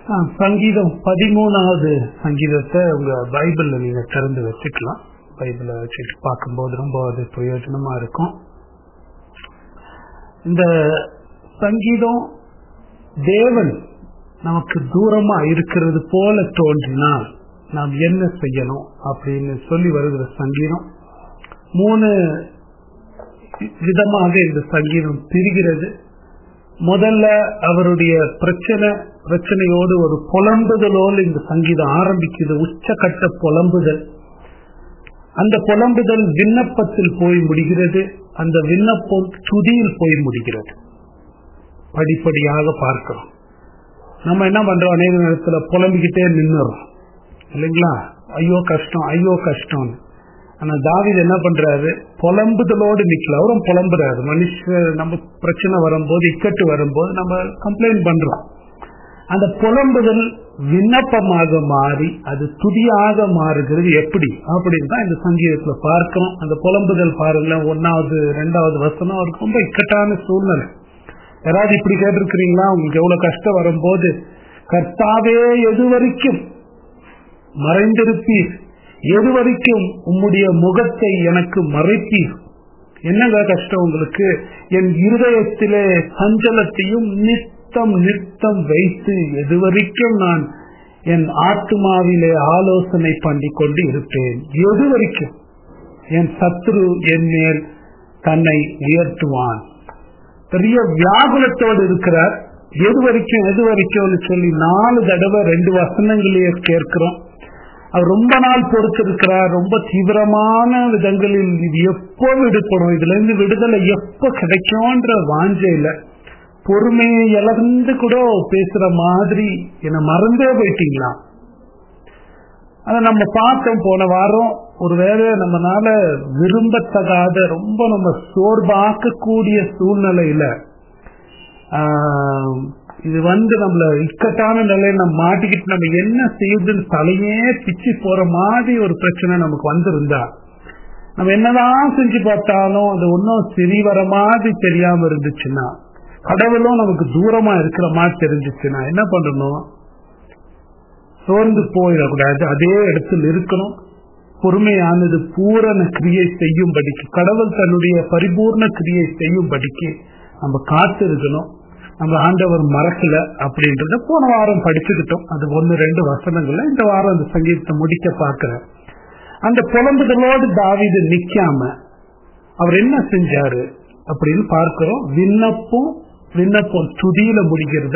சங்கீதம் 13வது சங்கீதத்தை உங்க பைபிள்ல நீங்க திறந்து வச்சுக்கலாம். பைபிளை வச்சுட்டு பார்க்கும்போது ரொம்ப அது பிரயோஜனமா இருக்கும். இந்த சங்கீதம் தேவன் நமக்கு தூரமா இருக்கிறது போல தோன்றினால் நாம் என்ன செய்யணும் அப்படின்னு சொல்லி வருகிற சங்கீதம். 3 விதமாக இந்த சங்கீதம் பிரிகிறது. முதல்ல அவருடைய பிரச்சனையோடு ஒரு புலம்புதலோடு இந்த சங்கீதம் ஆரம்பிக்குது. உச்சக்கட்ட புலம்புதல். அந்த புலம்புதல் விண்ணப்பத்தில் போய் முடிகிறது. அந்த விண்ணப்பம் துதியில் போய் முடிகிறது. படிப்படியாக பார்க்கிறோம். நம்ம என்ன பண்றோம், அநேக நேரத்துல புலம்பிக்கிட்டே நின்னுறோம் இல்லைங்களா? ஐயோ கஷ்டம், ஐயோ கஷ்டம். ஆனா தாவீது என்ன பண்றாரு, புலம்புதலோடு நிக்கல, அவரும் புலம்புறாரு. மனுஷன் நம்ம பிரச்சனை வரும்போது, இக்கட்டு வரும்போது நம்ம கம்ப்ளைண்ட் பண்றோம். அந்த புலம்புதல் விண்ணப்பமாக மாறி அது துதியாக மாறுகிறது. எப்படி அப்படின்னு தான் இந்த சங்கீதத்துல பார்க்கிறோம். அந்த புலம்புதல் பாருங்க, 1வது 2வது வசனம். அவருக்கு ரொம்ப இக்கட்டான சூழ்நிலை. யாராவது இப்படி கேட்டிருக்கிறீங்களா? உங்களுக்கு எவ்வளவு கஷ்டம் வரும்போது, கர்த்தாவே எது வரைக்கும் மறைந்திருப்பீர், எது வரைக்கும் உம்முடைய முகத்தை எனக்கு மறைப்பீர்? என்னங்க கஷ்டம் உங்களுக்கு? என் இருதயத்திலே சஞ்சலத்தையும் நித்தம் வைத்து எது வரைக்கும் நான் என் ஆத்மாவிலே ஆலோசனை பண்ணி கொண்டு இருப்பேன்? எது வரைக்கும் என் சத்துரு என் மேல் தன்னை உயர்த்துவான்? பெரிய வியாகுலத்தோடு இருக்கிறார். எது வரைக்கும் சொல்லி 4 தடவை 2 வசனங்களையே கேட்கிறோம். அவர் ரொம்ப நாள் பொறுத்திருக்கிறார். ரொம்ப தீவிரமான விதங்களில் இது எப்போ விடுபடும், இதுல இருந்து விடுதலை எப்போ கிடைக்கும்ன்ற வாஞ்சையில பொறுமையை இழந்து கூட பேசுற மாதிரி, என்ன மறந்தே போயிட்டீங்களா? அத நம்ம பார்த்தோம் போன வாரம். ஒருவேளை நம்மளால விரும்பத்தகாத ரொம்ப நம்ம சோர்வாக்கக்கூடிய சூழ்நிலையில இது நம்மள இக்கட்டான நிலையை நம்ம மாட்டிக்கிட்டு நம்ம என்ன செய்யுதுன்னு தலையே பிச்சு போற மாதிரி ஒரு பிரச்சனை நமக்கு வந்திருந்தா, நம்ம என்னதான் செஞ்சு பார்த்தாலும் அது ஒன்னும் சரி வர மாதிரி தெரியாம இருந்துச்சுன்னா, கடவுளும் நமக்கு தூரமா இருக்கிற மாதிரி தெரிஞ்சிச்சுன்னா என்ன பண்ணணும்? சோர்ந்து போயிடக்கூடாது. அதே இடத்துல இருக்கணும். பொறுமையானது பூரண கிரியை செய்யும்படிக்கு, கடவுள் தன்னுடைய பரிபூர்ண கிரியை செய்யும்படிக்கு நம்ம காத்து இருக்கணும். நம்ம ஆண்டவர் மறக்கல அப்படின்றத போன வாரம் படிச்சுக்கிட்டோம். அது 1-2 வசனங்கள்ல. இந்த வாரம் அந்த சங்கீதத்தை முடிக்க பார்க்கிறேன். அந்த புலம்புதலோடு தாவீது நிக்காம அவர் என்ன செஞ்சாரு அப்படின்னு பார்க்கிறோம். விண்ணப்பம் துதியில முடிகிறத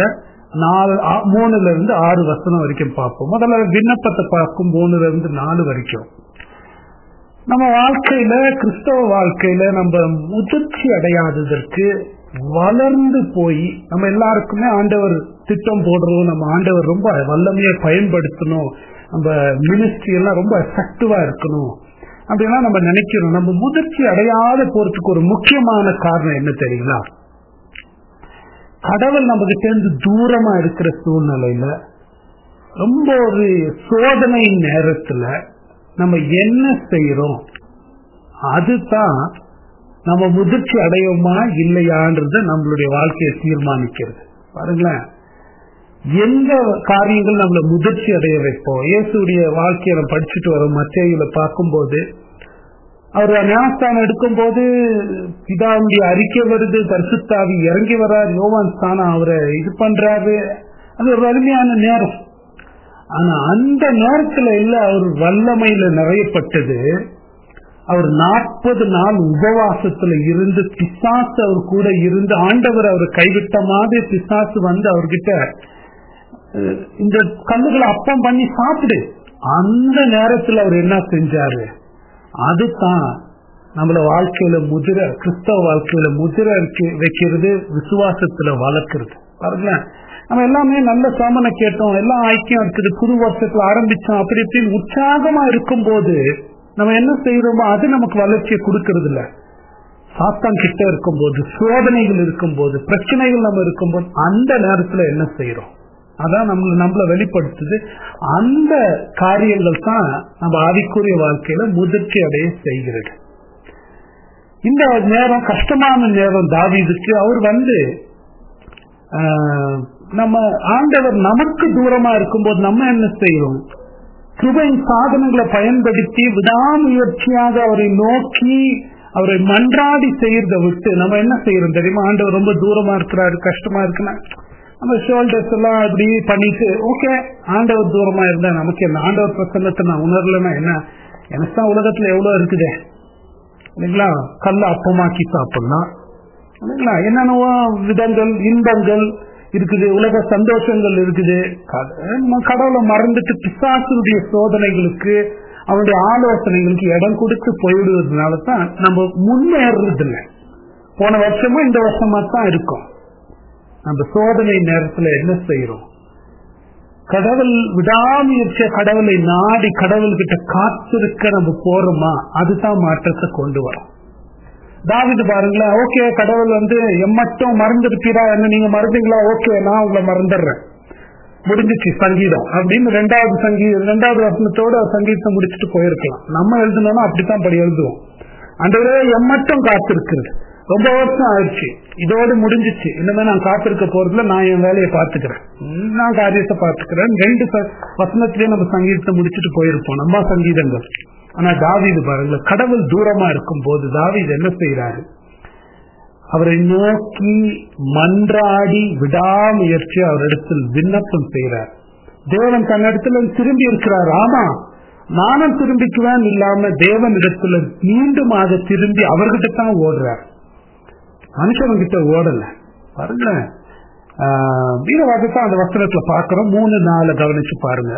3-6 வசனம் வரைக்கும் பார்ப்போம். முதல்ல விண்ணப்பத்தை பார்க்கும் 3-4 வரைக்கும். நம்ம வாழ்க்கையில, கிறிஸ்தவ வாழ்க்கையில நம்ம முதிர்ச்சி அடையாததற்கு, வளர்ந்து போய் நம்ம எல்லாருக்குமே ஆண்டவர் திட்டம் போடுறோம். நம்ம ஆண்டவர் ரொம்ப வல்லமையை பயன்படுத்தணும், நம்ம மினிஸ்ட்ரி எல்லாம் ரொம்ப எஃபெக்டிவா இருக்கணும் அப்படின்னா நம்ம நினைக்கிறோம். நம்ம முதிர்ச்சி அடையாத போறதுக்கு ஒரு முக்கியமான காரணம் என்ன தெரியுங்களா? கடவுள் நம்ம கிட்ட இருந்து தூரமா இருக்கிற சூழ்நிலையில, ரொம்ப ஒரு சோதனை நேரத்துல நம்ம என்ன செய்யறோம், அதுதான் நம்ம முதிர்ச்சி அடையோமா இல்லையான்றது நம்மளுடைய வாழ்க்கையை தீர்மானிக்கிறது. பாருங்களேன், எந்த காரியங்கள் நம்மள முதிர்ச்சி அடைய வைப்போம். இயேசுடைய வாழ்க்கையை நம்ம படிச்சுட்டு வரோம். மத்தேயுல பார்க்கும்போது அவர் ஞானஸ்தானம் எடுக்கும் போது பிதாவுடைய அறிக்கை வருது, பரிசுத்தாவி இறங்கி வர்றார், யோவான் ஸ்தானம் அவரை இது பண்றாரு. அது ஒரு அருமையான நேரம். ஆனா அந்த நேரத்துல இல்ல அவர் வல்லமையில நிறையப்பட்டது. அவர் 40 நாள் உபவாசத்துல இருந்து, பிசாசு அவர் கூட இருந்து, ஆண்டவர் அவர் கைவிட்ட மாதிரி பிசாசு அவர்கிட்ட இந்த கல்லுகளை அப்பம் பண்ணி சாப்பிடு. அந்த நேரத்துல அவர் என்ன செஞ்சாரு? அதுதான் நம்மள வாழ்க்கையில கிறிஸ்தவ வாழ்க்கையில முதிரை வைக்கிறது, விசுவாசத்துல வளர்க்கிறது. பாருங்களேன், நம்ம எல்லாமே நல்ல சாமனை கேட்டோம், எல்லாம் ஐக்கியம் இருக்குது, புது வருஷத்துல ஆரம்பிச்சோம், அப்படி இப்படின்னு உற்சாகமா இருக்கும் போது நம்ம என்ன செய்யறோமோ அது நமக்கு வளர்ச்சியை கொடுக்கறது இல்ல. சாத்தான் கிட்ட இருக்கும்போது, சோதனைகள் இருக்கும்போது, பிரச்சனைகள் நம்ம இருக்கும்போது, அந்த நேரத்துல என்ன செய்யறோம் அதான் நம்மள வெளிப்படுத்துது. அந்த காரியங்கள் தான் நம்ம ஆவிக்குரிய வாழ்க்கையில முதிர்ச்சி அடைய செய்கிறது. இந்த நேரம் கஷ்டமான நேரம் தாவீதுக்கு. அவர் நம்ம ஆண்டவர் நமக்கு தூரமா இருக்கும்போது நம்ம என்ன செய்யறோம்? கிருபையின் சாதனங்களை பயன்படுத்தி விடாமுயற்சியாக அவரை நோக்கி அவரை மன்றாடி செய்யறதை விட்டு நம்ம என்ன செய்யறோம் தெரியுமா? ஆண்டவர் ரொம்ப தூரமா இருக்கிறாரு, கஷ்டமா இருக்குன்னா நம்ம ஷோல்டர்ஸ் எல்லாம் அப்படி பண்ணிட்டு ஓகே ஆண்டவர் தூரமா இருந்தா நமக்கு என்ன, ஆண்டவர் பிரசன்னத்தை நான் உணரலன்னா என்ன, எனக்கு தான் உலகத்துல எவ்வளவு இருக்குதே இல்லைங்களா, கல்ல அப்பமாக்கி சாப்பிடலாம் இல்லைங்களா, என்னென்னவோ விதங்கள் இன்பங்கள் இருக்குது, உலக சந்தோஷங்கள் இருக்குது. கடவுளை மறந்துட்டு பிசாசுடைய சோதனைகளுக்கு அவனுடைய ஆலோசனைகளுக்கு இடம் கொடுத்து போயிடுவதனால தான் நம்ம முன்னேறது இல்லை. போன வருஷமா இந்த வருஷமா தான் இருக்கும். நம்ம சோதனை நேரத்துல என்ன செய்யறோம்? கடவுள் விடாமுயற்சிய கடவுளை நாடி கடவுள்கிட்ட காத்திருக்க நம்ம போறோமா? அதுதான் மாற்றத்தை கொண்டு வரும். தாவீது பாருங்களேன், ஓகே கடவுள் எம்மட்டும் மறந்துருப்பீரா, என்ன நீங்க மறந்தீங்களா, ஓகே நான் உங்களை மறந்துடுறேன், முடிஞ்சிச்சு சங்கீதம் அப்படின்னு ரெண்டாவது வசனத்தோட சங்கீதத்தை முடிச்சுட்டு போயிருக்கலாம். நம்ம எழுதணும்னா அப்படித்தான் படி எழுதுவோம். ஆண்டவரே எம்மட்டும் காத்திருக்கிறது, ரொம்ப வருஷம் ஆயிடுச்சு, இதோடு முடிஞ்சிச்சு, இனிமே நான் காத்திருக்க போறதுல நான் என் வேலையை பார்த்துக்கிறேன், நான் காரியத்தை பார்த்துக்கிறேன். 2 வசனத்திலேயே நம்ம சங்கீதத்தை முடிச்சுட்டு போயிருப்போம் நம்ம சங்கீதங்கள். ஆனா தாவீது பாருங்க, கடவுள் தூரமா இருக்கும் போது தாவீது என்ன செய்யறாரு? அவரை நோக்கி மன்றாடி விடாமுயற்சி அவரிடத்தில் விண்ணப்பம் செய்யறார். தேவன் தன்னிடத்துல திரும்பி இருக்கிறார். ஆமா நானும் திரும்பிக்குவேன் இல்லாம தேவன் இடத்துல மீண்டும் அதை திரும்பி அவர்கிட்ட தான் ஓடுறார், மனுஷன்கிட்ட ஓடல. பாருங்க வீரவாதத்தை அந்த வசனத்துல பாக்குறோம். 3-4 கவனிச்சு பாருங்க.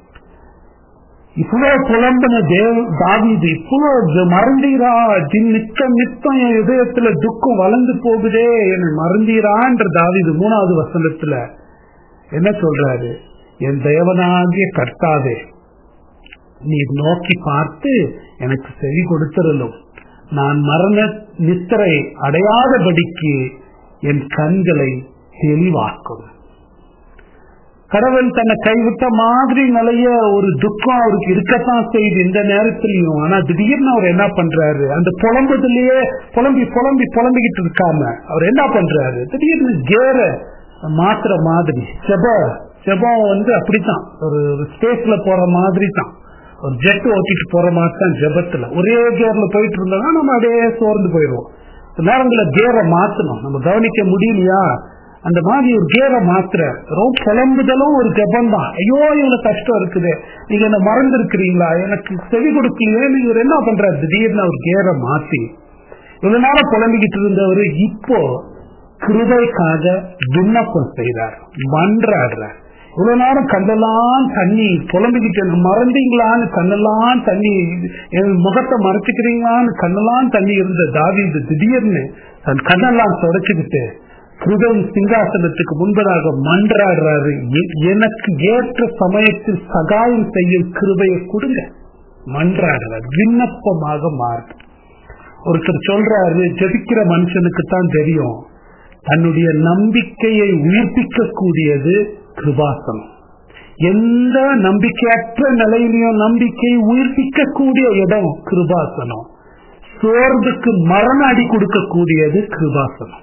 இவ்வளவு புலம்பன தாவீது இவ்வளவு மறந்தீரா, நித்தம் நித்தம் என் இதயத்துல துக்கம் வளர்ந்து போகுதே, என்னை மறந்தீரான்ற தாவீது 3வது வசனத்துல என்ன சொல்றாரு? என் தேவனாகிய கர்த்தாவே நீர் நோக்கி பார்த்து எனக்கு செவி கொடுத்திருளும், நான் மரண நித்திரை அடையாதபடிக்கு என் கண்களை தெளிவாக்கும். கடவுள் தன்னை கைவிட்ட மாதிரி நிறைய ஒரு துக்கம் அவருக்கு இருக்கத்தான் செய்யுது இந்த நேரத்திலையும். ஆனா திடீர்னு அவர் என்ன பண்றாரு? அந்த புலம்புதிலேயே புலம்பிக்கிட்டு இருக்காம அவர் என்ன பண்றாரு? திடீர்னு கேர மாத்துற மாதிரி ஜெபம் அப்படித்தான், ஒரு ஸ்பேஸ்ல போற மாதிரி தான், ஒரு ஜெட் ஓட்டிட்டு போற மாதிரி தான். ஜெபத்துல ஒரே கேர்ல போயிட்டு இருந்தோம்னா நம்ம அப்படியே சோர்ந்து போயிடுவோம். நேரங்கள கேரை மாத்தணும், நம்ம கவனிக்க முடியலையா அந்த மாதிரி ஒரு கேரை மாத்திர ரொம்ப புலம்புதலும் ஒரு ஜெபம் தான். ஐயோ இவ்வளவு கஷ்டம் இருக்குது, நீங்க என்ன மறந்து இருக்கிறீங்களா, எனக்கு செவி கொடுக்கலையே, நீங்க என்ன பண்றாரு? திடீர்னு ஒரு கேரை மாத்தி இவ்வளவு நேரம் புலம்பிக்கிட்டு இருந்தவர் இப்போ கிருபைக்காக விண்ணப்பம் செய்றார், மன்றாடுறார். இவ்வளவு நேரம் கண்ணெல்லாம் தண்ணி புலம்பிக்கிட்டு மறந்தீங்களான்னு கண்ணெல்லாம் தண்ணி, என் முகத்தை மறைச்சுக்கிறீங்களான்னு கண்ணெல்லாம் தண்ணி இருந்த தாவீது திடீர்னு தன் கண்ணெல்லாம் தொடச்சுக்கிட்டு கிருபை சிங்காசனத்துக்கு முன்பதாக மன்றாடுறாரு. எனக்கு ஏற்ற சமயத்தில் சகாயம் செய்யும் கிருபையை கொடுங்க மன்றாடுறாரு, விண்ணப்பமாக மாறுது. ஒருத்தர் சொல்றாரு, ஜெபிக்கிற மனுஷனுக்கு தான் தெரியும் தன்னுடைய நம்பிக்கையை உயிர்ப்பிக்க கூடியது கிருபாசனம். எந்த நம்பிக்கையற்ற நிலையிலையும் நம்பிக்கையை உயிர்ப்பிக்க கூடிய இடம் கிருபாசனம். சோர்வுக்கு மரண அடி கொடுக்க கூடியது கிருபாசனம்,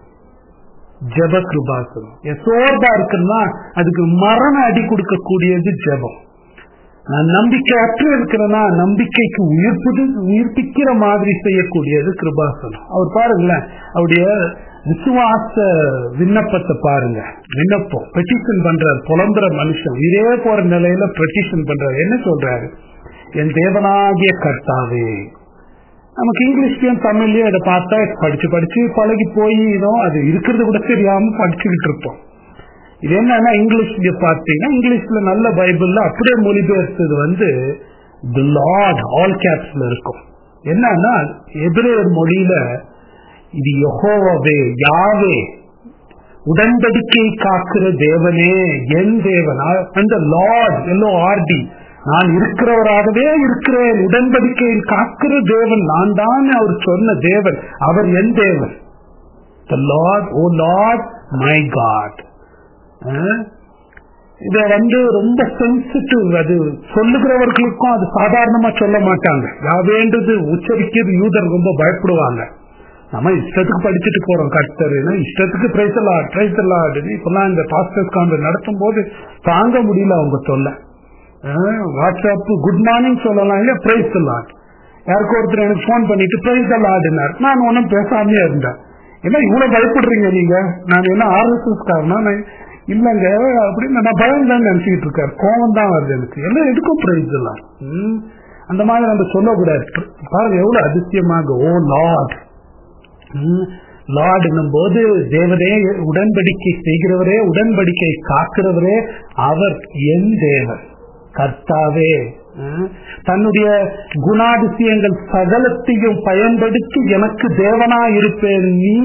ஜெப கிருபாசனம். சோர்வா இருக்குன்னா அதுக்கு மரண அடி கொடுக்க கூடியது ஜெபம். நான் நம்பிக்கையற்ற இருக்கிறேன்னா நம்பிக்கைக்கு உயிர்ப்பிக்கிற மாதிரி செய்யக்கூடியது கிருபாசனம். அவர் பாருங்களேன், அவருடைய விசுவாச விண்ணப்பத்தை பாருங்க. விண்ணப்பம் பெட்டிஷன் பண்றாரு, புலம்புற மனுஷன் இதே போற நிலையில பெட்டிஷன் பண்றாரு. என்ன சொல்றாரு? என் தேவனாகிய கர்த்தாவே. நமக்கு இங்கிலீஷ்லயும் தமிழ்லயும் அதை பார்த்தா படிச்சு பழகி போய் அது இருக்கிறது கூட தெரியாம படிச்சுக்கிட்டு இருப்போம். இது என்னன்னா இங்கிலீஷ்ல பார்த்தீங்கன்னா இங்கிலீஷ்ல நல்ல பைபிள்ல அப்படியே மொழிபெயர்த்தது தி லார்ட் ஆல் கேப்ஸ்ல இருக்கும். என்னன்னா எபிரேயர் மொழியில இது யெகோவாவே, யாவே, உடன்படிக்கை காக்கிற தேவனே, என் தேவன். அந்த லார்ட் LORD, நான் இருக்கிறவராகவே இருக்கிறேன், உடன்படிக்கையில் காக்கிற தேவன் நான் தான் அவர் சொன்ன தேவன், அவர் என் தேவன். The Lord, O Lord, my God. இத ரொம்ப சென்சிட்டிவ். அது சொல்லுகிறவர்களுக்கும் அது சாதாரணமா சொல்ல மாட்டாங்க. யாவேன்றது உச்சரிக்கிறது யூதர் ரொம்ப பயப்படுவாங்க. நம்ம இஷ்டத்துக்கு படிச்சுட்டு போறோம். கர்த்தர்னா இஷ்டத்துக்கு பிரைஸ் இப்பெல்லாம் இந்த பாஸ்டர்ஸ் கான்ஃபரன்ஸ் நடத்தும் போது தாங்க முடியல அவங்க தொல்லை. வாட்ஸ்அப் குட் மார்னிங் சொல்லலாம் இல்ல பிரைஸ் லார்ட். யாருக்கும் ஒருத்தர் எனக்கு போன் பண்ணிட்டு பிரைஸ் லார்ட்னார். நான் ஒன்னும் பேசாமே இருந்தேன். என்ன இவ்வளவு பயப்படுறீங்க நீங்க? நான் என்ன RSS காரணம் இல்லங்க அப்படின்னு நான் பயம் தான் நினைச்சுக்கிட்டு இருக்காரு. கோபம் தான் வருது எனக்கு. எல்லாம் எதுக்கும் பிரைஸ் லார்ட் அந்த மாதிரி நம்ம சொல்லக்கூடாது. பாருங்க எவ்வளவு அதிசயமாக ஓ லார்ட் லார்ட் என்னும் போது தேவரே, உடன்படிக்கை செய்கிறவரே, உடன்படிக்கை காக்கிறவரே, அவர் என் தேவன் கர்த்தாவே. தன்னுடைய குணாதிசயங்கள் சகலத்தையும் பயன்படுத்தி எனக்கு தேவனா இருப்பேன்,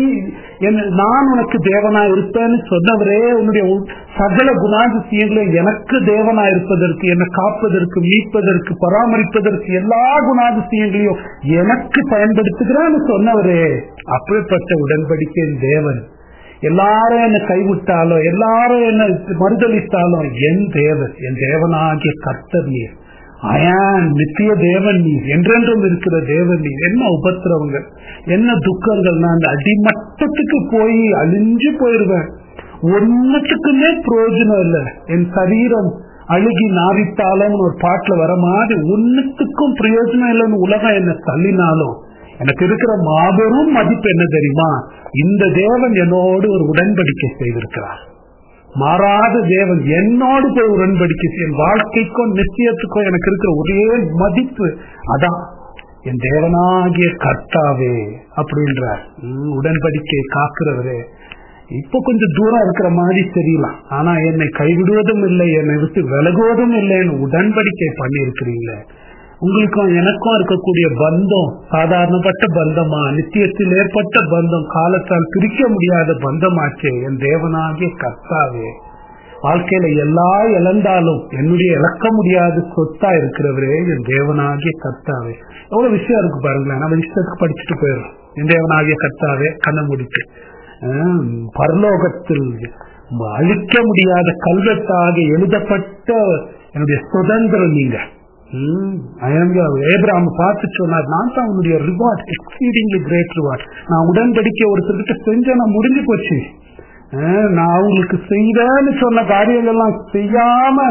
நான் உனக்கு தேவனா இருப்பேன்னு சொன்னவரே, உன்னுடைய சகல குணாதிசயங்களை எனக்கு தேவனா இருப்பதற்கு, என்னை காப்பதற்கு, மீட்பதற்கு, பராமரிப்பதற்கு எல்லா குணாதிசயங்களையும் எனக்கு பயன்படுத்துகிறான்னு சொன்னவரே, அப்படிப்பட்ட உடன்படிக்கை தேவன். எல்லாரும் என்ன கைவிட்டாலும், எல்லாரும் என்ன மறுதளித்தாலும் என் தேவன், என் தேவனாகிய கர்த்தர் நீர், அயான் நித்திய தேவன் நீர், என்றென்றும் இருக்கிற தேவன் நீர். என்ன உபத்திரவங்கள், என்ன துக்கங்கள், நான் அந்த அடிமட்டத்துக்கு போய் அழிஞ்சு போயிருவேன். ஒன்னுத்துக்குமே பிரயோஜனம் இல்லை. என் சரீரம் அழுகி நாரித்தாலும் ஒரு பாட்டுல வர மாதிரி ஒன்னுத்துக்கும் பிரயோஜனம் இல்லைன்னு உலகம் என்ன தள்ளினாலும் எனக்கு இருக்கிற மாபெரும் மதிப்பு என்ன தெரியுமா? இந்த தேவன் என்னோடு ஒரு உடன்படிக்கை செய்திருக்கிறார். மாறாத தேவன் என்னோடு போய் உடன்படிக்கை செய்ய, வாழ்க்கைக்கும் நிச்சயத்துக்கும் எனக்கு இருக்கிற ஒரே மதிப்பு அதான், என் தேவனாகிய கர்த்தாவே அப்படின்றார். உடன்படிக்கை காக்கிறவரே. இப்ப கொஞ்சம் தூரம் இருக்கிற மாதிரி தெரியலாம், ஆனா என்னை கைவிடுவதும் இல்லை, என்னை விட்டு விலகுவதும் இல்லைன்னு உடன்படிக்கை பண்ணி இருக்கிறீங்களே. உங்களுக்கும் எனக்கும் இருக்கக்கூடிய பந்தம் சாதாரணப்பட்ட பந்தமா, நித்தியத்தில் ஏற்பட்ட பந்தம், காலத்தால் பிரிக்க முடியாத பந்தமாச்சே. என் தேவனாகிய கர்த்தாவே, வாழ்க்கையில எல்லா இழந்தாலும் என்னுடைய இழக்க முடியாத சொத்தா இருக்கிறவரே என் தேவனாகிய கர்த்தாவே. எவ்வளவு விஷயம் இருக்கு பாருங்களேன். நம்ம இஷ்டத்துக்கு படிச்சுட்டு போயிடும். என் தேவனாகிய கர்த்தாவே கண்ண முடிச்சு பரலோகத்தில் அழிக்க முடியாத கல்வெட்டாக எழுதப்பட்ட என்னுடைய சுதந்திரம் நீங்க. ஏப்ரஹாம் பார்த்து சொன்னார், நான் தான் உன்னுடைய ரிவார்ட், எக்ஸீடிங்லி கிரேட் ரிவார்ட். நான் உடன்படிக்கை ஒருத்தர்கிட்ட செஞ்ச நான் முடிஞ்சு போச்சு. நான் அவங்களுக்கு செய்தேன்னு சொன்ன காரியங்கள் எல்லாம் செய்யாம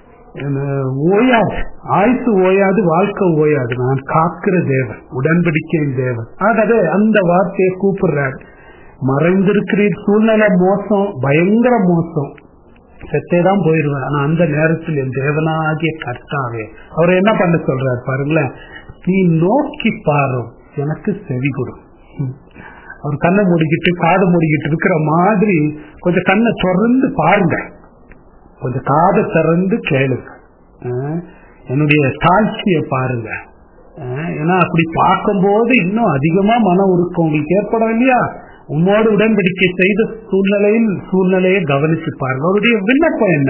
ஓயாது, ஆயுசு ஓயாது, வாழ்க்கை ஓயாது. நான் காக்கிற தேவன், உடன்படிக்கையின் தேவன். ஆகவே அந்த வார்த்தையை கூப்பிடுறாரு. மறைந்திருக்கிற சூழ்நிலை மோசம், பயங்கர மோசம், செத்தேதான் போயிடுவேன். ஆனா அந்த நேரத்தில் என் தேவனாகிய கர்த்தாவே, அவர் என்ன பண்ண சொல்றாரு பாருங்களேன். நீ நோக்கி பாரு, எனக்கு செவி கொடு. அவர் கண்ணை மூடிக்கிட்டு காது மூடிக்கிட்டு இருக்கிற மாதிரி கொஞ்சம் கண்ணை திறந்து பாருங்க, கொஞ்சம் காதை திறந்து கேளுங்க, என்னுடைய தாழ்ச்சியை பாருங்க. ஏன்னா அப்படி பார்க்கும்போது இன்னும் அதிகமா மன உருக்கம் உங்களுக்கு ஏற்படும் இல்லையா? உன்னோடு உடன்படிக்கை செய்த சூழ்நிலையை கவனிச்சு பாருங்க. அவருடைய விண்ணப்பம் என்ன?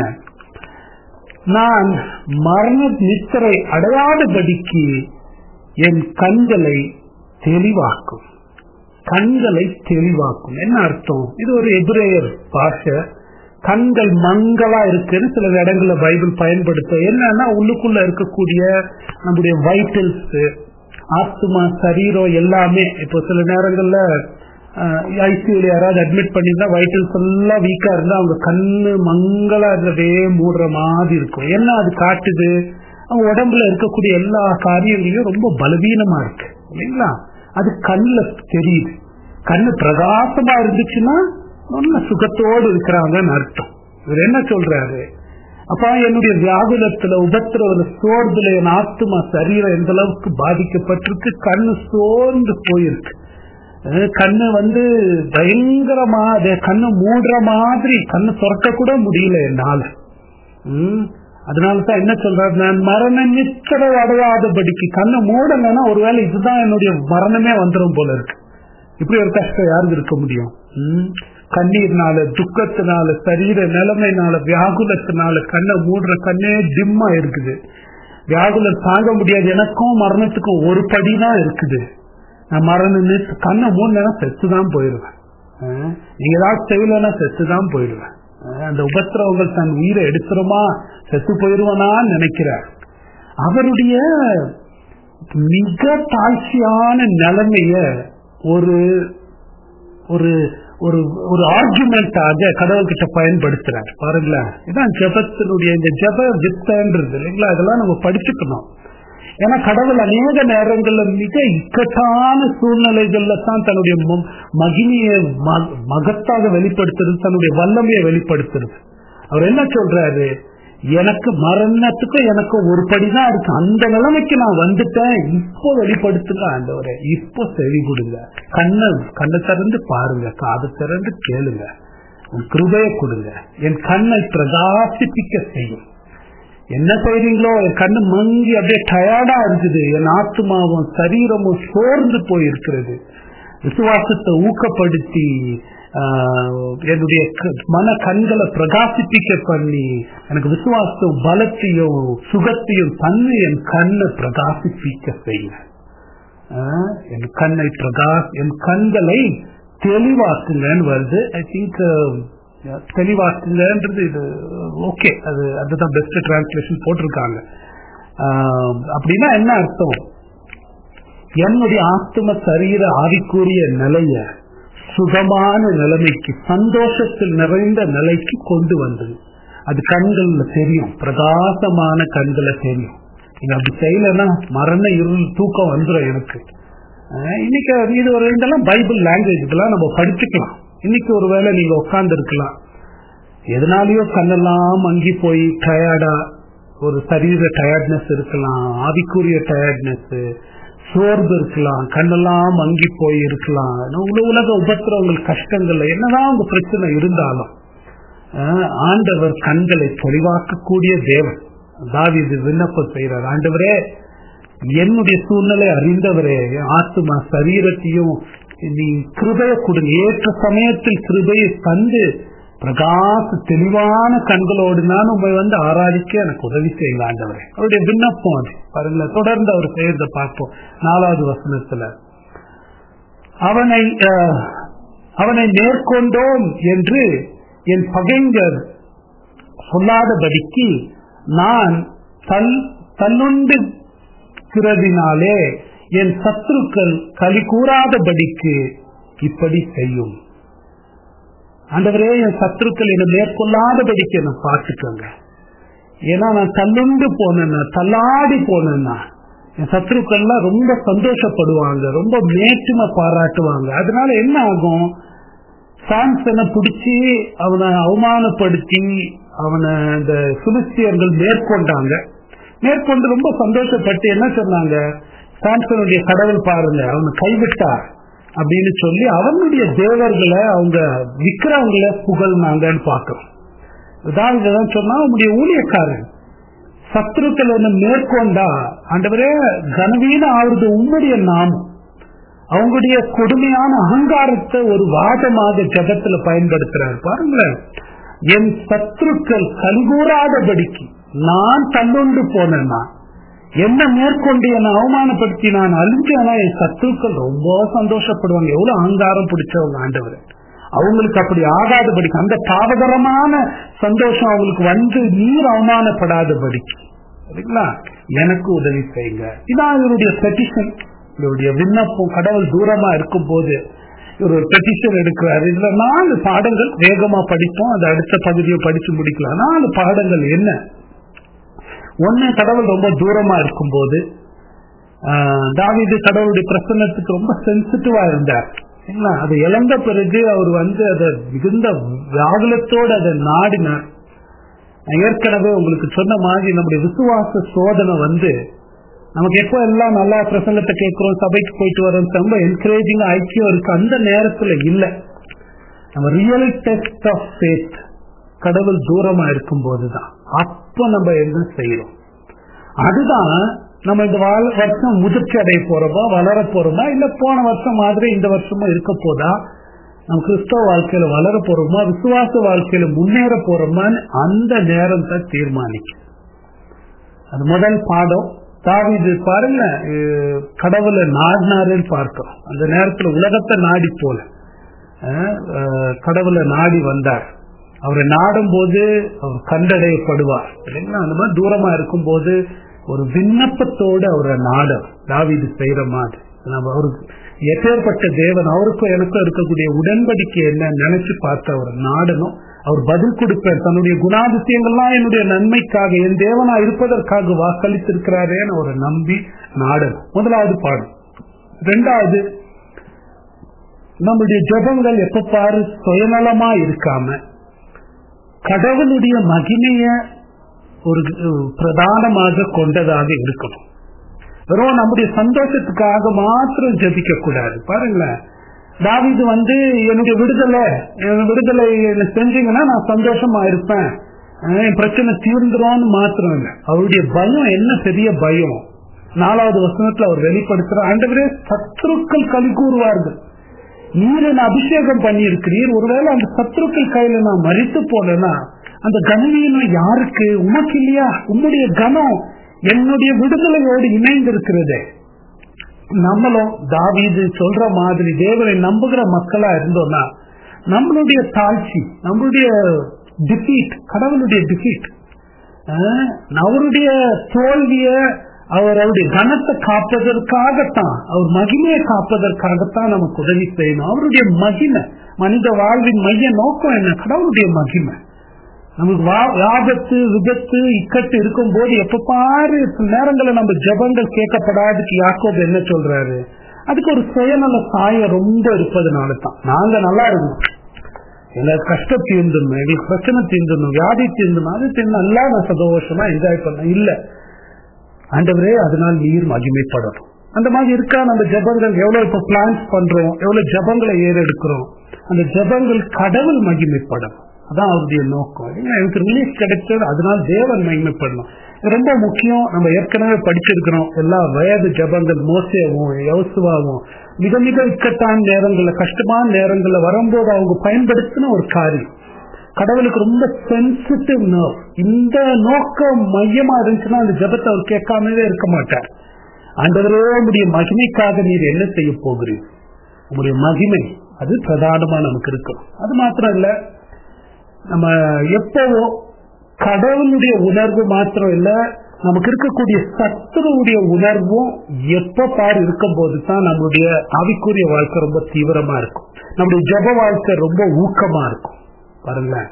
நான் மரண நித்திரை அடையாதபடிக்கு என் கண்களை தெளிவாக்கும். கண்களை தெளிவாக்கும் என்ன அர்த்தம்? இது ஒரு எபிரேயர் பாஷை. கண்கள் மங்களா இருக்குன்னு சில இடங்கள்ல பைபிள் பயன்படுத்த. என்னன்னா உள்ளுக்குள்ள இருக்கக்கூடிய நம்முடைய வைட்டல்ஸ், ஆத்மா, சரீரம் எல்லாமே. இப்போ சில நேரங்கள்ல ஐசியூல யாராவது அட்மிட் பண்ணிருந்தா வைட்டல்ஸ் எல்லாம் வீக்கா இருந்தா அவங்க கண்ணு மங்களா இருந்ததே மூடுற மாதிரி இருக்கும். என்ன அது காட்டுது? அவங்க உடம்புல இருக்கக்கூடிய எல்லா காரியங்களையும் ரொம்ப பலவீனமா இருக்கு இல்லைங்களா? அது கண்ணுல தெரியுது. கண்ணு பிரகாசமா இருந்துச்சுன்னா நல்ல சுகத்தோடு இருக்கிறாங்கன்னு அர்த்தம். இவர் என்ன சொல்றாரு? அப்ப என்னுடைய வியாகுலத்துல, உபத்திரவ சோர்வுல என் ஆத்மா, சரீரம் எந்த அளவுக்கு பாதிக்கப்பட்டிருக்கு, கண்ணு சோர்ந்து போயிருக்கு. கண்ணு பயங்கரமா கண்ணு மூடுற மாதிரி, கண்ணு திறக்க கூட முடியல என்னால. அதனாலதான் என்ன சொல்றாரு, நான் மரண நிச்சரை அடையாதபடிக்கு. கண்ணை மூடலைன்னா ஒருவேளை இதுதான் என்னுடைய மரணமே வந்துடும் போல இருக்கு. இப்படி ஒரு கஷ்டம் யாருக்கு இருக்க முடியும்? கண்ணீர்னால, துக்கத்தினால, சரீர நிலைமைனால, வியாகுலத்தினால கண்ணை மூடுற கண்ணே டிம்மா இருக்குது. வியாகுலம் தாங்க முடியாது. எனக்கும் மரணத்துக்கும் ஒரு படிதான் இருக்குது. நான் மரணம் கண்ணை மூடனா செத்துதான் போயிடுவேன். நீங்க ஏதாவது செய்யலன்னா செத்துதான் போயிடுவேன். அந்த உபத்திரவங்கள் தன் உயிரை எடுத்துருமா, செத்து போயிடுவானான்னு நினைக்கிறார். அவருடைய மிக தாழ்ச்சியான நிலைமைய ஒரு ஒரு ஒரு ஒரு ஆர்குமெண்டாக கடவுள்கிட்ட பயன்படுத்துறாரு பாருங்களேன். இதான் ஜெபத்தினுடைய இந்த ஜெப வித்தன்றது இல்லைங்களா, அதெல்லாம் நம்ம படிச்சுக்கணும். ஏன்னா கடவுள் அநேக நேரங்கள்ல மிக இக்கட்டான சூழ்நிலைகள்ல தான் தன்னுடைய மகிமையை மகத்தாக வெளிப்படுத்துறது, தன்னுடைய வல்லமையை வெளிப்படுத்துறது. அவர் என்ன சொல்றாரு, எனக்கு மரணத்துக்கும் எனக்கு ஒரு படிதான் இருக்கு, அந்த நிலைமைக்கு நான் வந்துட்டேன், இப்போ வெளிப்படுத்துங்க ஆண்டவரே, இப்போ செவி கொடுங்க, கண்ணை திறந்து பாருங்க, காது திறந்து கேளுங்க, உன் கிருபையை கொடுங்க, என் கண்ணை பிரகாசிப்பிக்க செய்யும். என்ன செய்றீங்களோ, என் கண்ணு மங்கி அப்படியே டயர்டா இருக்குது, என் ஆத்மாவும் சரீரமும் சோர்ந்து போயிருக்கிறது, விசுவாசத்தை ஊக்கப்படுத்தி என்னுடைய மன கண்களை பிரகாசிப்பிக்க பண்ணி எனக்கு விசுவாசம் பலத்தையும் சுகத்தையும் தன்னை என் கண்ணை பிரகாசிப்பிக்க செய்ய, என் கண்களை தெளிவாக்குங்கன்னு வருது. ஐ திங்க் தெளிவாக்குங்கன்றது இது ஓகே, அதுதான் பெஸ்ட் டிரான்ஸ்லேஷன் போட்டிருக்காங்க. அப்படின்னா என்ன அர்த்தம், என்னுடைய ஆத்ம சரீர ஆவிக்குரிய நிலைய சுகமான நிலைமைக்கு, சந்தோஷத்தில் நிறைந்த நிலைக்கு கொண்டு வந்தது. அது கண்கள்ல தெரியும், பிரகாசமான கண்களை தெரியும். நீங்க அப்படி செய்யலன்னா மரண இருள் தூக்கம் வந்துடும் எனக்கு. இன்னைக்கு இது ஒரு இதெல்லாம் பைபிள் லாங்குவேஜ், இதெல்லாம் நம்ம படிச்சுக்கலாம். இன்னைக்கு ஒருவேளை நீங்க உட்கார்ந்து இருக்கலாம், எதனாலயோ கண்ணெல்லாம் மங்கி போய் டயர்டா, ஒரு சரீர டயர்ட்னஸ் இருக்கலாம், ஆவிக்குரிய டயர்ட்னஸ், சோர்வு இருக்கலாம், கண்ணெல்லாம் மங்கி போய் இருக்கலாம், உலக உபத்திரவங்கள் கஷ்டங்கள் என்னதான் உங்க பிரச்சனை இருந்தாலும் ஆண்டவர் கண்களை தெளிவாக்கக்கூடிய தேவன். தாவீது விண்ணப்பம் செய்யறார், ஆண்டவரே என்னுடைய சூழ்நிலை அறிந்தவரே, ஆத்மா சரீரத்தையும் நீ கிருபையை கொடுங்க, ஏற்ற சமயத்தில் கிருபையை தந்து பிரகாச தெளிவான கண்களோடு நான் உண்மை வந்து ஆராதிக்க எனக்கு உதவி செய்யுங்க ஆண்டவரே. அவருடைய விண்ணப்பம் அது பாருங்களேன். தொடர்ந்து அவர் செய்யறத பார்ப்போம். 4வது வசனத்துல, அவனை மேற்கொண்டோம் என்று என் பகைஞர் சொல்லாதபடிக்கு நான் தன்னுண்டுகிறதினாலே என் சத்துருக்கள் களி கூறாதபடிக்கு இப்படி செய்யும். ஆண்டவரே என் சத்துருக்கள் என்னை மேற்கொள்ளாதபடிக்கு என்ன பார்த்துக்கோங்க. ஏன்னா நான் தள்ளுண்டு போனேன்னா, தள்ளாடி போனேன்னா என் சத்துருக்கள்லாம் ரொம்ப சந்தோஷப்படுவாங்க, ரொம்ப மேற்றுமை பாராட்டுவாங்க. அதனால என்ன ஆகும், சாம்சனை பிடிச்சி அவனை அவமானப்படுத்தி அவனை இந்த பிலிஸ்தியர்கள் மேற்கொண்டு ரொம்ப சந்தோஷப்பட்டு என்ன சொன்னாங்க, சாம்சனுடைய கடவுள் பாருங்க அவனை கைவிட்டார் அப்படின்னு சொல்லி அவனுடைய தேவர்களை அவங்க விக்கிரவங்களை புகழ்னாங்கன்னு பாக்குறோம். இதான் சொன்னா உங்களுடைய ஊழியக்காரன் சத்துருக்கள் என்ன மேற்கொண்டா, ஆண்டவரே கனவீன ஆகுறது உங்களுடைய நாமம். அவங்களுடைய கொடுமையான அகங்காரத்தை ஒரு வாதமாக ஜகத்துல பயன்படுத்துறாரு பாருங்களேன். என் சத்துருக்கள் கலிகூறாதபடிக்கு நான் தள்ளுண்டு போனேன்னா, என்ன மேற்கொண்டு என்னை அவமானப்படுத்தி நான் அழிஞ்சேன்னா என் சத்துருக்கள் ரொம்ப சந்தோஷப்படுவாங்க. எவ்வளவு அகங்காரம் பிடிச்சவங்க ஆண்டவர், அவங்களுக்கு அப்படி ஆகாதபடிக்கு, அந்த பாவகரமான சந்தோஷம் அவங்களுக்கு வந்து நீர் அவமானப்படாதபடிக்கு சரிங்களா எனக்கு உதவி செய்யுங்க. இதான் இவருடைய பெட்டிஷன், இவருடைய விண்ணப்பம். கடவுள் தூரமா இருக்கும் போது இவர் ஒரு பெட்டிஷன் எடுக்கிறாரு. இதுல 4 பாடங்கள் வேகமா படிப்போம், அது அடுத்த பகுதியை படிச்சு முடிக்கலாம். 4 பாடங்கள் என்ன, ஒண்ணு, கடவுள் ரொம்ப தூரமா இருக்கும் போது தாவீது கடவுளுடைய பிரசன்னத்துக்கு ரொம்ப சென்சிட்டிவா இருந்தார். அது இழந்த பிறகு அவர் வந்து அதை மிகுந்த வியாகுலத்தோடு அதை நாடினார். ஏற்கனவே உங்களுக்கு சொன்ன மாதிரி நம்முடைய விசுவாச சோதனை வந்து நமக்கு எப்போ எல்லாம் நல்லா பிரசங்கத்தை கேட்கிறோம், சபைக்கு போயிட்டு வரோம், ரொம்ப என்கரேஜிங் ஐக்கியம் இருக்கு, அந்த நேரத்துல இல்ல. நம்ம ரியல் டெஸ்ட் ஆஃப் ஃபேத் கடவுள் தூரமா இருக்கும் போதுதான், அப்ப நம்ம என்ன செய்யறோம், அதுதான் நம்ம இந்த வருஷம் முதிர்ச்சி அடைய போறோமா, வளர போறோமா, இல்ல போன வருஷம் மாதிரி இந்த வருஷமும் இருக்க போதா, நம்ம கிறிஸ்தவ வாழ்க்கையில வளர போறோமா, விசுவாச வாழ்க்கையில முன்னேற போறோமான்னு அந்த நேரம் தான் தீர்மானிக்கும். அது முதல் பாடம். தாவீது பாருங்க கடவுளை நாடினாருன்னு பார்க்கிறோம். அந்த நேரத்துல உலகத்தை நாடி போல கடவுளை நாடி வந்தார். அவரை நாடும் போது அவர் கண்டடையப்படுவார் இல்லைங்களா. அந்த மாதிரி தூரமா இருக்கும் போது ஒரு விண்ணப்பத்தோடு அவரை நாட தாவீது செய்யற மாதிரி நம்ம அவருக்கு எப்பேற்பட்ட தேவன், அவருக்கும் எனக்கும் இருக்கக்கூடிய உடன்படிக்கை என்ன நினைச்சு பார்த்து அவர் நாடணும். அவர் பதில் கொடுப்பார். தன்னுடைய குணாதிசயங்கள்லாம் என்னுடைய நன்மைக்காக, என் தேவனா இருப்பதற்காக வாக்களித்திருக்கிறாரேன்னு ஒரு நம்பி நாடணும். முதலாவது பாடம். இரண்டாவது, நம்முடைய ஜெபங்கள் எப்ப பாரு சுயநலமா இருக்காம கடவுளுடைய மகிமைய ஒரு பிரதானமாக கொண்டதாக இருக்கணும். வெறும் நம்முடைய சந்தோஷத்துக்காக மாத்திரம் ஜெபிக்க கூடாது. பாருங்களேன், தாவீது என்னுடைய விடுதலை செஞ்சீங்கன்னா நான் சந்தோஷமா இருப்பேன், என் பிரச்சனை தீர்ந்துரும்னு மாத்திரம் இல்லை. அவருடைய பயம் என்ன பெரிய பயம். 4வது வசனத்துல அவர் வெளிப்படுத்துற, ஆண்டவரே சத்துருக்கள் களி கூறுவார்கள், நீர் என்ன அபிஷேகம் பண்ணி இருக்கிறீர், ஒருவேளை அந்த சத்துருக்கள் கையில நான் மறித்து போனேன்னா அந்த கனவீனம் யாருக்கு? உமக்கு இல்லையா? உன்னுடைய கனம் என்னுடைய விடுதலையோடு இணைந்து இருக்கிறதே. நம்மளும் தாவீது சொல்ற மாதிரி தேவனை நம்புகிற மக்களா இருந்தோம்னா நம்மளுடைய தாழ்ச்சி, நம்மளுடைய டிஃபீட், கடவுளுடைய டிஃபீட், அவருடைய தோல்விய அவருடைய கனத்தை காப்பதற்காகத்தான், அவர் மகிமையை காப்பதற்காகத்தான் நமக்கு உதவி செய்யணும். அவருடைய மகிமை, மனித வாழ்வின் மைய நோக்கம் என்ன? கடவுளுடைய மகிமை. நமக்கு ஆபத்து, விபத்து, இக்கட்டு இருக்கும் போது எப்ப பாரு நேரங்களில் நம்ம ஜெபங்கள் கேட்கப்படாதுக்கு யாக்கோபு என்ன சொல்றாரு? அதுக்கு ஒரு சுயநல சாயம் ரொம்ப இருப்பதுனால தான். நாங்க நல்லா இருக்கணும், எங்களுக்கு கஷ்டம் தீர்ந்துடணும், எங்களுக்கு பிரச்சனை தீர்ந்துடணும், வியாதி தீர்ந்துடணும், அது நல்லா நான் சந்தோஷமா என்ஜாய் பண்ண இல்ல. ஆண்டவரே அதனால் நீர் மகிமைப்படணும். அந்த மாதிரி இருக்கா நம்ம ஜெபங்கள்? எவ்வளவு இப்ப பிளான்ஸ் பண்றோம், எவ்வளவு ஜெபங்களை ஏறெடுக்கிறோம், அந்த ஜெபங்கள் கடவுள் மகிமைப்படும். அதான் அவருடைய நோக்கம். எனக்கு ரிலீஃப் கிடைச்சது, அதனால தேவன் மகிமைப்படணும். ரொம்ப முக்கியம். நம்ம ஏற்கனவே படிச்சிருக்கிறோம், எல்லா வயது ஜெபங்கள், மோசேவும் யோசுவாவும் மிக மிக இக்கட்டான நேரங்கள்ல, கஷ்டமான நேரங்கள்ல வரும்போது அவங்க பயன்படுத்தின ஒரு காரியம். கடவுளுக்கு ரொம்ப சென்சிட்டிவ் நர்வ். இந்த நோக்கம் மையமா இருந்துச்சுன்னா அந்த ஜெபத்தை அவர் கேட்காமவே இருக்க மாட்டார். ஆண்டவரே உங்களுடைய மகிமைக்காக நீர் என்ன செய்ய போகிறீர்? உங்களுடைய மகிமை அது பிரதானமா நமக்கு இருக்கும். அது மாத்திரம் இல்ல, நம்ம எப்பவோ கடவுளுடைய உணர்வு மாத்திரம் இல்ல, நமக்கு இருக்கக்கூடிய சத்துருடைய உணர்வும் எப்ப பாரு இருக்கும் போது தான் நம்மளுடைய ஆவிக்குரிய வாழ்க்கை ரொம்ப தீவிரமா இருக்கும், நம்முடைய ஜெப வாழ்க்கை ரொம்ப ஊக்கமா இருக்கும். பாருங்களேன்,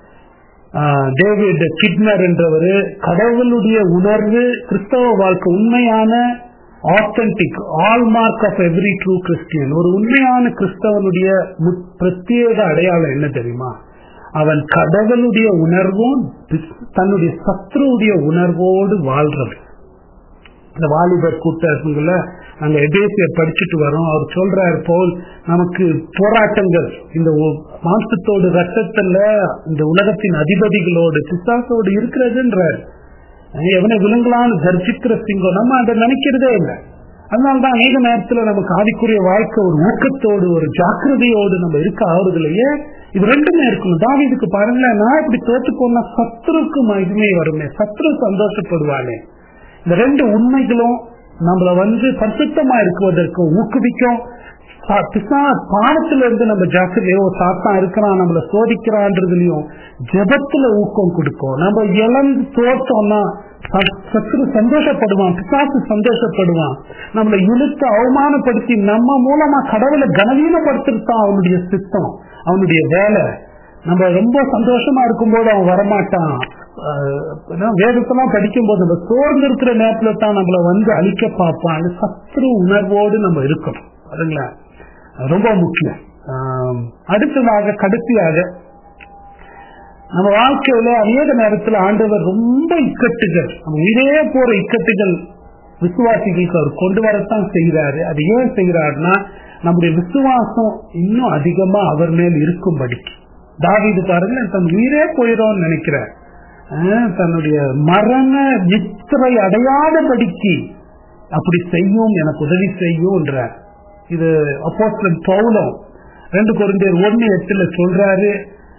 டேவிட் கிட்னர் என்றவர் கடவுளுடைய உணர்வு கிறிஸ்தவ வாழ்க்கை உண்மையான authentic hallmark of every true Christian, ஒரு உண்மையான கிறிஸ்தவனுடைய பிரத்யேக அடையாளம் என்ன தெரியுமா? அவன் கடவுளுடைய உணர்வும் தன்னுடைய சத்ருடைய உணர்வோடு வாழ்றது. இந்த வாலிபர் கூட்டத்துல நாங்க எபேசியர் படிச்சுட்டு வரோம். அவர் சொல்றாரு, போல் நமக்கு போராட்டங்கள் இந்த மாம்சத்தோடு ரத்தத்துல இந்த உலகத்தின் அதிபதிகளோடு பிசாசோடு இருக்கிறதுன்றார். எவனை விலங்கலான்னு கர்ஜிக்கிற சிங்கம் நம்ம அதை நினைக்கிறதே இல்லை. அதனால்தான் அநேக நேரத்துல நமக்கு ஆவிக்குரிய வாழ்க்கை ஒரு ஊக்கத்தோடு ஒரு ஜாக்கிரதையோடு நம்ம இருக்க ஆகுறதுலயே இது ரெண்டுமே இருக்கணும். தாவீதுக்கு பாருங்களேன், நான் இப்படி தோத்து போனா சத்ருக்கு மகிமை வருமே, சத்ரு சந்தோஷப்படுவானே. இந்த ரெண்டு உண்மைகளும் நம்மள பரிசுத்தமா இருக்குவதற்கு ஊக்குவிக்கும். பானத்துல இருந்து நம்ம ஜாக்கிரதையோ சாத்தா இருக்கிறான் நம்மள சோதிக்கிறான்றதுலயும் ஜெபத்துல ஊக்கம் கொடுக்கும். நம்ம இழந்து தோற்றோம்னா சத்ரு சந்தோஷப்படுவான், பிசாசு சந்தோஷப்படுவான். நம்மளை இழுத்து அவமானப்படுத்தி நம்ம மூலமா கடவுளை கனவீனப்படுத்திருத்தான் அவனுடைய சித்தம், அவனுடைய வேலை. நம்ம ரொம்ப சந்தோஷமா இருக்கும்போது அவன் வரமாட்டான். வேதத்தெல்லாம் படிக்கும் போது நம்ம சோர்ந்து இருக்கிற நேரத்துல தான் நம்மள அழிக்க பார்ப்பான். சத்ரு உணர்வோடு நம்ம இருக்கணும். அதுங்களா ரொம்ப முக்கியம். அடுத்ததாக கடைசியாக நம்ம வாழ்க்கையில அநேக நேரத்தில் ஆண்டவர் ரொம்ப இக்கட்டுகள், நம்ம இதே போற இக்கட்டுகள் விசுவாசிகளுக்கு அவர் கொண்டு வரத்தான் செய்கிறாரு. அது ஏன் செய்கிறாருன்னா நம்முடைய விசுவாசம் இன்னும் அதிகமா அவர் மேல் இருக்கும்படிக்கு. தாவீது பாருங்க, தன் உயிரே போயிடும் நினைக்கிறார், தன்னுடைய மரண நித்திரை அடையாதபடிக்கு அப்படி செய்யும், எனக்கு உதவி செய்யும். இது அப்போஸ்தலன் பவுலும் 2 கொரிந்தியர் 1:8 சொல்றாரு,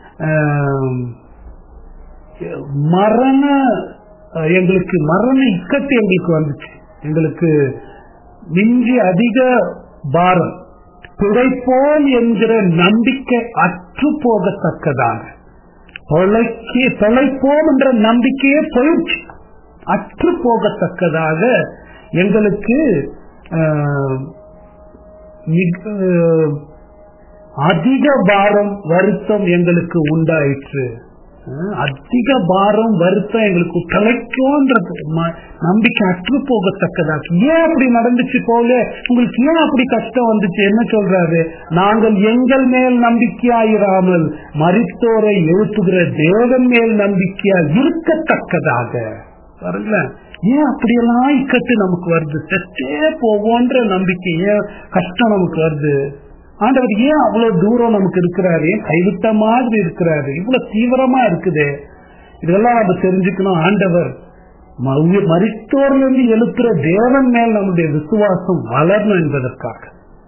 எங்களுக்கு மரண இக்கட்டு எங்களுக்கு வந்துச்சு, எங்களுக்கு மிஞ்சி அதிக பாரம் பிழைப்போம் என்கிற நம்பிக்கை அற்று போகத்தக்கதாக, தொலைப்போம் என்ற நம்பிக்கையே போயிடுச்சு, அற்று போகத்தக்கதாக எங்களுக்கு அதிக பாரம் வருத்தம் எங்களுக்கு உண்டாயிற்று. அதிக பாரம் வருத்தம் எங்களுக்கு தலைக்கும்ன்றது நம்பிக்கை அற்று போகத்தக்கதாக்கு. ஏன் அப்படி நடந்துச்சு போல, உங்களுக்கு ஏன் அப்படி கஷ்டம் வந்துச்சு? என்ன சொல்றாரு? நாங்கள் எங்கள் மேல் நம்பிக்கையாயிராமல் மரித்தோரை எழுப்புகிற தேவன் மேல் நம்பிக்கையா இருக்கத்தக்கதாக. பாருங்க, ஏன் அப்படியெல்லாம் இக்கட்டு நமக்கு வருது? செத்தே போவோன்ற நம்பிக்கை, ஏன் கஷ்டம் நமக்கு வருது? ஆண்டவர் ஏன் அவ்வளவு தூரம் நமக்கு இருக்கிறாரு? ஏன் கைவிட்ட மாதிரி இருக்கிறாரு? இவ்வளவு தீவிரமா இருக்குது. இதெல்லாம் நம்ம தெரிஞ்சுக்கணும். ஆண்டவர் மரித்தோரிலிருந்து எழுப்புற தேவன் மேல் நம்முடைய விசுவாசம் வளரணும் என்பதற்காக.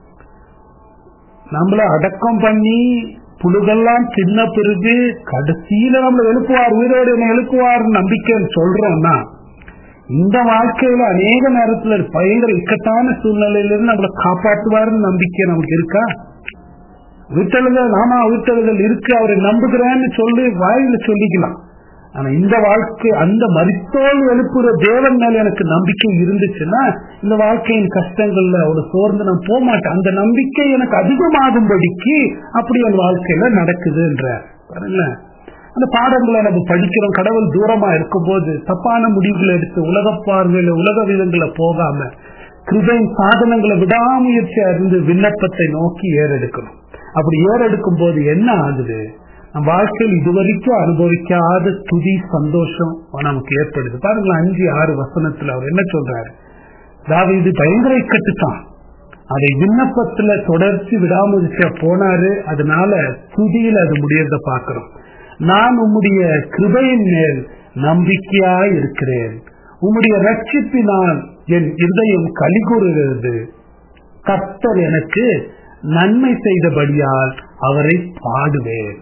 நம்மள அடக்கம் பண்ணி புழுகெல்லாம் சின்ன பிறகு கடைசியில நம்மள எழுப்புவார், உயிரோடு என்ன எழுப்புவார் நம்பிக்கைன்னு சொல்றோம்னா, இந்த வாழ்க்கையில அநேக நேரத்துல பயங்கர இக்கட்டான சூழ்நிலையிலிருந்து நம்மளை காப்பாற்றுவாருன்னு நம்பிக்கை நமக்கு இருக்கா? விட்டழுதல், நாம விட்டழுதல் இருக்கு, அவரை நம்புகிறேன்னு சொல்லி வாயில சொல்லிக்கலாம். ஆனா இந்த வாழ்க்கை, அந்த மரித்தோல் எழுப்புற தேவன் மேல எனக்கு நம்பிக்கை இருந்துச்சுன்னா இந்த வாழ்க்கையின் கஷ்டங்கள்ல ஒரு சோர்ந்து நான் போக மாட்டேன். அந்த நம்பிக்கை எனக்கு அதிகமாகும்படிக்கு அப்படி என் வாழ்க்கையில நடக்குதுன்ற பாருங்களேன். அந்த பாடங்களை நம்ம படிக்கிறோம். கடவுள் தூரமா இருக்கும் போது தப்பான முடிவுகளை எடுத்து உலக பார்வையில உலக விதங்களை போகாம கிருபையின் சாதனங்களை விடாமுயற்சியா இருந்து விண்ணப்பத்தை நோக்கி ஏறெடுக்கணும். அப்படி ஏறெடுக்கும் போது என்ன ஆகுது? நம்ம வாழ்க்கையில் இதுவரைக்கும் அனுபவிக்காத துதி சந்தோஷம் நமக்கு ஏற்படுது. பாருங்களா, 5-6 வசனத்துல அவர் என்ன சொல்றாரு? தாவீது பயங்கர இக்கட்டுத்தான், அதை விண்ணப்பத்துல தொடர்ச்சி விடாமுயற்சியா போனாரு. அதனால துதியில் அது முடியறத பாக்கிறோம். நான் உம்முடைய கிருபையின் மேல் நம்பிக்கையாய் இருக்கிறேன், உம்முடைய ரட்சிப்பினால் என் இதயம் கலிகூறுகிறது, கர்த்தர் எனக்கு நன்மை செய்தபடியால் அவரை பாடுவேன்.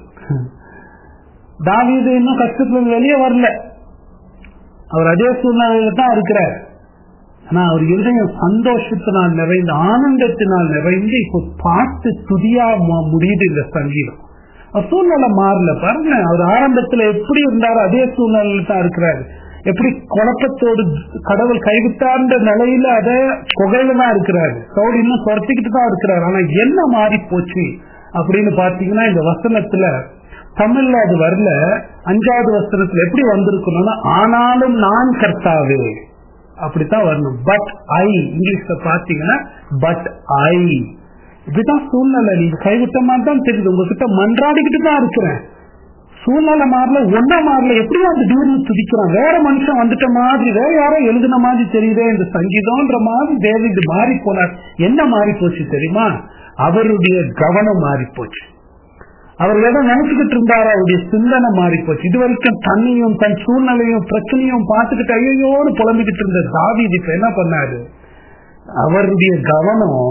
தாவீது இன்னும் கஷ்டத்துல வெளியே வரல, அவர் அதே சூழ்நிலையில தான் இருக்கிறார். ஆனா அவர் இதயம் சந்தோஷத்தினால் நிறைந்து ஆனந்தத்தினால் நிறைந்து இப்போ பாட்டு துதியா முடியுது இந்த சங்கீதம். சூழ்நிலை மாறல. பாருங்க, அவர் ஆரம்பத்துல எப்படி இருந்தாரோ அதே சூழ்நிலையில தான் இருக்கிறாரு. எப்படி குழப்பத்தோடு கடவுள் கைவிட்டார்ன்ற நிலையில அதே புகையில தான் இருக்கிறாரு. சவுடு இன்னும் துரத்திக்கிட்டு தான் இருக்கிறாரு. ஆனா என்ன மாறி போச்சு அப்படின்னு பாத்தீங்கன்னா, இந்த வசனத்துல தமிழ்ல அது வரல, 5வது வசனத்துல எப்படி வந்திருக்கணும்னா, ஆனாலும் நான் கர்த்தாவே அப்படித்தான் வரணும். பட் ஐ, இங்கிலீஷ்ல பாத்தீங்கன்னா பட் ஐ. இதுதான் சூழ்நிலை. நீங்க கைவிட்ட மாதிரி தான் தெரியுது. உங்ககிட்ட மன்றாடிக்கிட்டு தான் இருக்கிறேன். சூழ்நிலை மாறல, ஒன்ன மாறல. எப்படி அந்த திடீர்னு துதிக்கிறான்? வேற மனுஷன் வந்துட்ட மாதிரி, வேற யாரோ எழுதின மாதிரி தெரியுதே இந்த சங்கீதம்ன்ற மாதிரி தேவீது மாறி போனார். என்ன மாறி போச்சு தெரியுமா? அவருடைய கவனம் மாறி போச்சு. அவர் எதை நினைச்சுக்கிட்டு இருந்தாரோ அவருடைய சிந்தனை மாறி போச்சு. இது வரைக்கும் தன்னையும் தன் சூழ்நிலையும் பிரச்சனையும் பார்த்துக்கிட்டு ஐயோடு புலம்பிக்கிட்டு இருந்த தாவீது இப்ப என்ன பண்ணாரு? அவருடைய கவனம்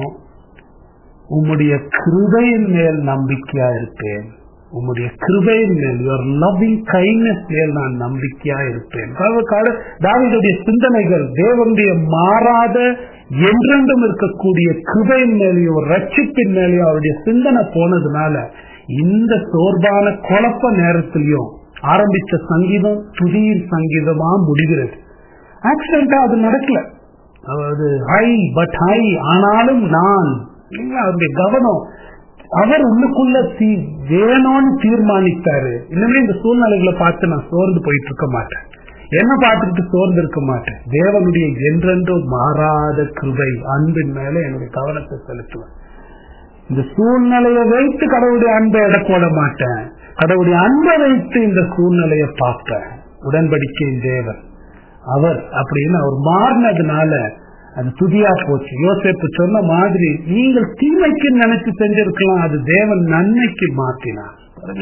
உம்முடைய கிருபையின் மேல் நம்பிக்கையா இருப்பேன், உம்முடைய கிருபையின் மேல், யுவர் லவ்விங் கைண்ட்னஸ் மேல் நான் நம்பிக்கையா இருப்பேன். தாவீதுடைய சிந்தனைகள் தேவனுடைய மாறாத என்றென்றும் இருக்கக்கூடிய கிருபையின் மேலேயும் ரட்சிப்பின் மேலேயும் அவருடைய சிந்தனை போனதுனால இந்த சோர்வான குழப்ப நேரத்திலையும் ஆரம்பிச்ச சங்கீதம் துதியின் சங்கீதமா முடிகிறது. ஆக்சிடென்டா அது நடக்கல. அதாவது ஹை பட் ஹை, ஆனாலும் நான். அவருடைய கவனம், அவர் உள்ளுக்குள்ள வேணும்னு தீர்மானித்தாரு. இனிமே இந்த சூழ்நிலைகளை பார்த்து நான் சோர்ந்து போயிட்டு இருக்க மாட்டேன், என்ன பார்த்துட்டு சோர்ந்து இருக்க மாட்டேன். தேவனுடைய என்றென்றும் மாறாத கிருபை அன்பின் மேல என்னுடைய கவனத்தை செலுத்துவேன். இந்த சூழ்நிலையை வைத்து கடவுளுடைய அன்பை எடை போட மாட்டேன், கடவுளுடைய அன்பை வைத்து இந்த சூழ்நிலையை பார்ப்பேன். உடன்படிக்கையின் தேவன் அவர் அப்படின்னு அவர் மாறினதுனால அது துதியா போச்சு. யோசேப்பு சொன்ன மாதிரி நீங்கள் தீமைக்கு நினைச்சு செஞ்சிருக்கலாம், அது தேவன் நன்மைக்கு மாற்றினார்.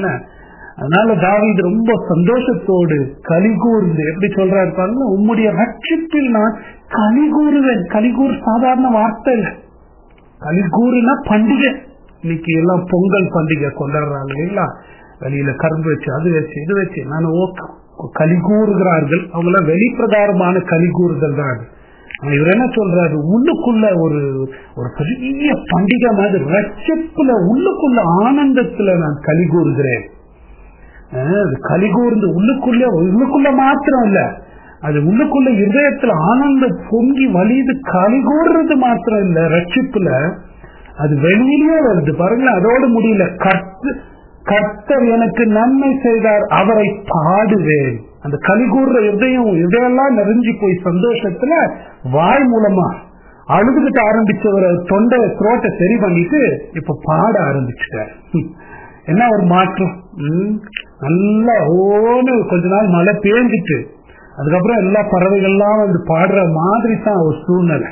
அதனால தாவீது ரொம்ப சந்தோஷத்தோடு கலிகூர்ந்து எப்படி சொல்றாரு பாருங்க, உம்முடைய ரட்சிப்பில் நான் கலிகூறுவேன். கலிகூர் சாதாரண வார்த்தை இல்லை. கலிகூறுனா பண்டிகை. இன்னைக்கு எல்லாம் பொங்கல் பண்டிகை கொண்டாடுறாங்க இல்லைங்களா? வெளியில கரும்பு வச்சு அது வச்சு இது வச்சு நான் கலிகூறுகிறார்கள். அவங்கள வெளிப்பிரகாரமான கலிகூறுதல் தான். இவர் என்ன சொல்றாரு, உள்ளுக்குள்ள ஒரு ஒரு பெரிய பண்டிகை மாதிரி ரட்சிப்புல உள்ளுக்குள்ள ஆனந்தத்துல நான் கலிகூறுகிறேன். கலிகூர்ந்து உள்ளுக்குள்ள மாத்திரம் இல்ல, அது உள்ளுக்குள்ள இதயத்துல ஆனந்தம் பொங்கி வலிது கலிகூறுறது மாத்திரம் இல்ல, ரட்சிப்புல அது வெளியிலேயே வருது பாருங்க. அதோடு முடியல. கர்த்தர் எனக்கு நன்மை செய்தார், அவரை பாடுவேன். அந்த கலிகூர்ற இதெல்லாம் நிறைஞ்சு போய் சந்தோஷத்துல வாய் மூலமா அழுதுகிட்டு ஆரம்பிச்சவரை தொண்டை த்ரோட்டை சரி பண்ணிட்டு இப்ப பாட ஆரம்பிச்சுட்டார். என்ன ஒரு மாற்றம்! நல்லா ஓன்னு கொஞ்ச நாள் மழை பேஞ்சிட்டு அதுக்கப்புறம் எல்லா பறவைகள்லாம் வந்து பாடுற மாதிரி தான் ஒரு சூழ்நிலை.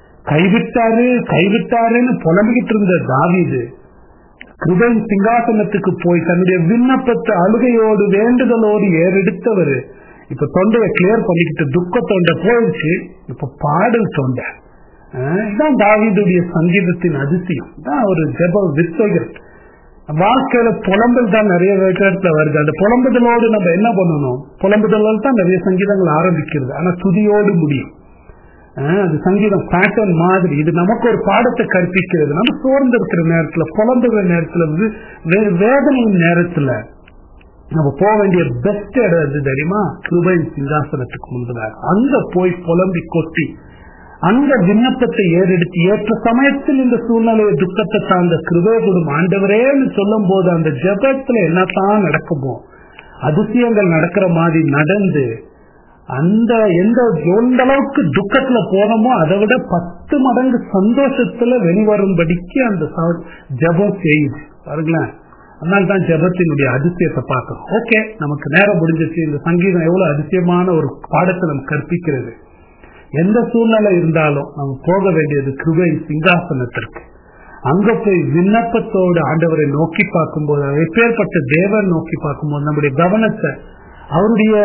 கைவிட்டாருன்னு புலம்பிக்கிட்டு இருந்த தாவீது கிருபையின் சிங்காசனத்துக்கு போய் தன்னுடைய விண்ணப்பத்தை அழுகையோடு வேண்டுதலோடு ஏறெடுத்தவர் இப்ப தொண்டையை கிளியர் பண்ணிக்கிட்டு துக்க தொண்டை போயிடுச்சு, இப்ப பாடல் தொண்டை. இதுதான் தாவீதுடைய சங்கீதத்தின் அதிசயம். தான் ஒரு ஜெப வித்தகர். வாழ்க்கையில புலம்பல் தான் நிறைய இடத்துல வருது. அந்த புலம்புதலோடு நம்ம என்ன பண்ணணும்? புலம்புதலோடு தான் நிறைய சங்கீதங்கள் ஆரம்பிக்கிறது, ஆனா துதியோடு முடியும். அது சங்கீதம் பேட்டர்ன் மாதிரி. இது நமக்கு ஒரு பாடத்தை கற்பிக்கிறது. நம்ம சோர்ந்து இருக்கிற நேரத்துல, புலம்புகிற நேரத்துல, வேதனையின் நேரத்துல நம்ம போக வேண்டிய பெஸ்ட் இடம் எது தெரியுமா? கிருபையின் சிங்காசனத்துக்கு முன்பதாக அங்க போய் புலம்பி கொட்டி அந்த விண்ணப்பத்தை ஏறெடுத்து ஏற்ற சமயத்தில் இந்த சூழ்நிலையை துக்கத்தை சார்ந்த கிருபை கொடும் ஆண்டவரேன்னு சொல்லும் போது அந்த ஜெபத்துல என்னத்தான் நடக்குமோ அதிசயங்கள் நடக்கிற மாதிரி நடந்து அந்த எந்த அளவுக்கு துக்கத்துல போனோமோ அதை விட 10 மடங்கு சந்தோஷத்துல வெளிவரும்படிக்கு அந்த ஜெபம் செய்யுது பாருங்களேன். அதனால தான் ஜெபத்தினுடைய அதிசயத்தை பார்க்கணும். ஓகே, நமக்கு நேரம் முடிஞ்சிச்சு. இந்த சங்கீதம் எவ்வளவு அதிசயமான ஒரு பாடத்தை நம்ம கற்பிக்கிறது. எந்த சூழ்நிலை இருந்தாலும் நம்ம போக வேண்டியது கிருபையின் சிங்காசனத்திற்கு. அங்க போய் விண்ணப்பத்தோடு ஆண்டவரை நோக்கி பார்க்கும்போது, எப்பேற்பட்ட தேவன் நோக்கி பார்க்கும்போது நம்முடைய கவனத்தை அவருடைய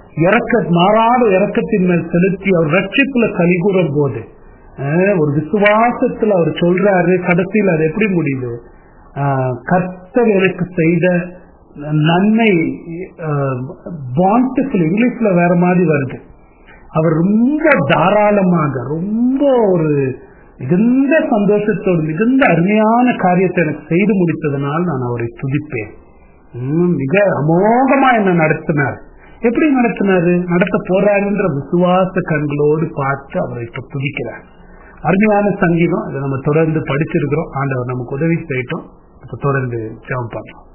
மாறாத இரக்கத்தின் மேல் செலுத்தி அவர் ரட்சிப்புல கலிகூறும் போது ஒரு விசுவாசத்துல அவர் சொல்றாரு. கடைசியில் அது எப்படி முடியுது? கர்த்தர் எனக்கு செய்த நன்மை பாண்டிஃபுல், இங்கிலீஷ்ல வேற மாதிரி வருது. அவர் ரொம்ப தாராளமாக, ரொம்ப ஒரு மிகுந்த சந்தோஷத்தோடு மிகுந்த அருமையான காரியத்தை எனக்கு செய்து முடித்ததனால் நான் அவரை துதிப்பேன். மிக அமோகமா என்ன நடத்தினார். எப்படி நடத்தினாரு? நடத்த போறாருன்ற விசுவாச கண்களோடு பார்த்து அவரை இப்ப துதிக்கிறார். அருமையான சங்கீதம். இதை நம்ம தொடர்ந்து படிச்சிருக்கிறோம். ஆண்டவர் நமக்கு உதவி செய்யட்டும். இப்ப தொடர்ந்து ஜெபம் பண்ணலாம்.